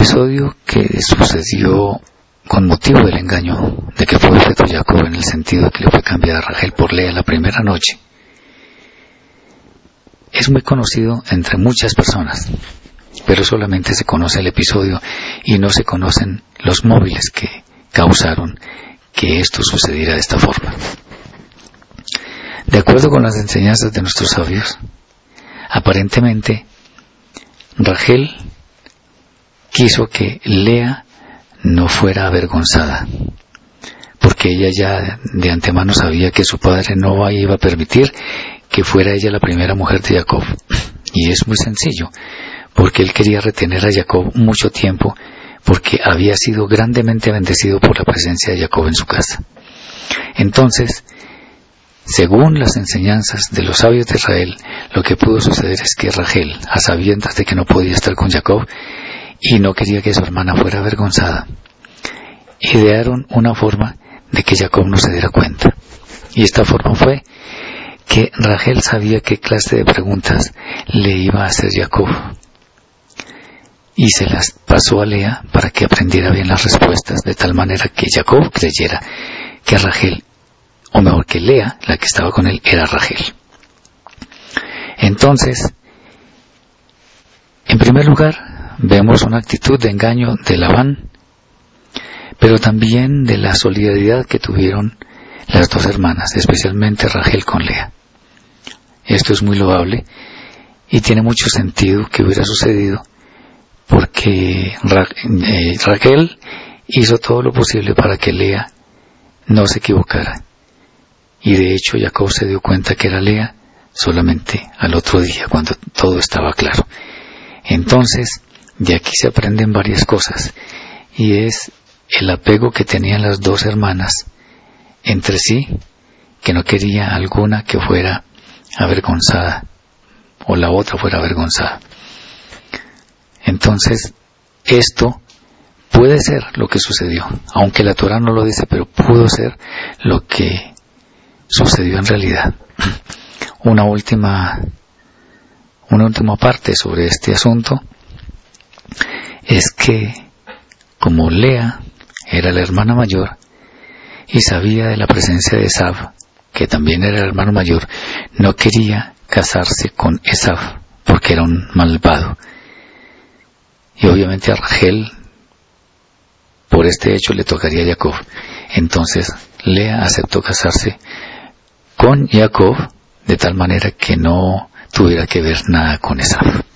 episodio que sucedió con motivo del engaño de que fue feto Jacob, en el sentido de que le fue cambiada Rachel por Lea la primera noche, es muy conocido entre muchas personas, pero solamente se conoce el episodio y no se conocen los móviles que causaron que esto sucediera de esta forma. De acuerdo con las enseñanzas de nuestros sabios, aparentemente Rachel quiso que Lea no fuera avergonzada, porque ella ya de antemano sabía que su padre no iba a permitir que fuera ella la primera mujer de Jacob. Y es muy sencillo, porque él quería retener a Jacob mucho tiempo, porque había sido grandemente bendecido por la presencia de Jacob en su casa. Entonces, según las enseñanzas de los sabios de Israel, lo que pudo suceder es que Rachel, a sabiendas de que no podía estar con Jacob y no quería que su hermana fuera avergonzada, idearon una forma de que Jacob no se diera cuenta. Y esta forma fue que Rachel sabía qué clase de preguntas le iba a hacer Jacob, y se las pasó a Lea para que aprendiera bien las respuestas, de tal manera que Jacob creyera que Rachel, o mejor que Lea, la que estaba con él, era Rachel. Entonces, en primer lugar, vemos una actitud de engaño de Labán, pero también de la solidaridad que tuvieron las dos hermanas, especialmente Rachel con Lea. Esto es muy loable y tiene mucho sentido que hubiera sucedido, porque Rachel hizo todo lo posible para que Lea no se equivocara, y de hecho Jacob se dio cuenta que era Lea solamente al otro día, cuando todo estaba claro. Entonces, de aquí se aprenden varias cosas, y es el apego que tenían las dos hermanas entre sí, que no quería alguna que fuera avergonzada o la otra fuera avergonzada. Entonces, esto puede ser lo que sucedió, aunque la Torá no lo dice, pero pudo ser lo que sucedió en realidad. Una última parte sobre este asunto es que, como Lea era la hermana mayor y sabía de la presencia de Esav, que también era el hermano mayor, no quería casarse con Esav porque era un malvado. Y obviamente a Rachel, por este hecho, le tocaría a Jacob. Entonces Lea aceptó casarse con Jacob de tal manera que no tuviera que ver nada con Esav.